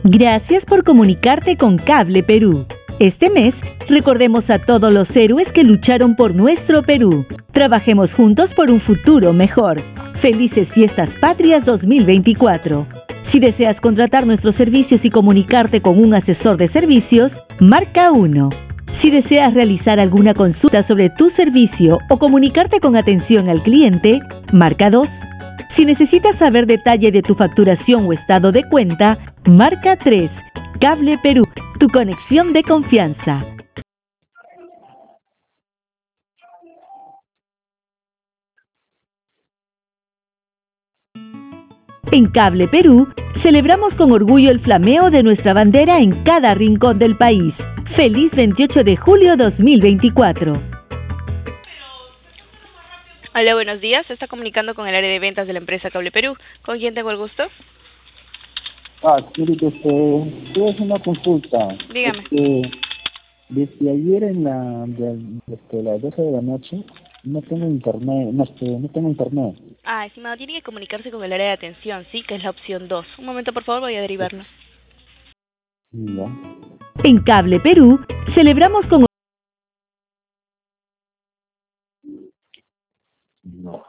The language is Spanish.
Gracias por comunicarte con Cable Perú. Este mes, recordemos a todos los héroes que lucharon por nuestro Perú. Trabajemos juntos por un futuro mejor. Felices Fiestas Patrias 2024. Si deseas contratar nuestros servicios y comunicarte con un asesor de servicios, marca 1. Si deseas realizar alguna consulta sobre tu servicio o comunicarte con atención al cliente, marca 2. Si necesitas saber detalle de tu facturación o estado de cuenta, marca 3. Cable Perú, tu conexión de confianza. En Cable Perú, celebramos con orgullo el flameo de nuestra bandera en cada rincón del país. ¡Feliz 28 de julio 2024! Hola, buenos días. Se está comunicando con el área de ventas de la empresa Cable Perú. ¿Con quién tengo el gusto? Señorita, quiero hacer una consulta. Dígame. Desde ayer desde las 12 de la noche, no tengo internet, no tengo internet. Estimado, tiene que comunicarse con el área de atención, sí, que es la opción 2. Un momento, por favor, voy a derivarlo. Ya. En Cable Perú, celebramos con No.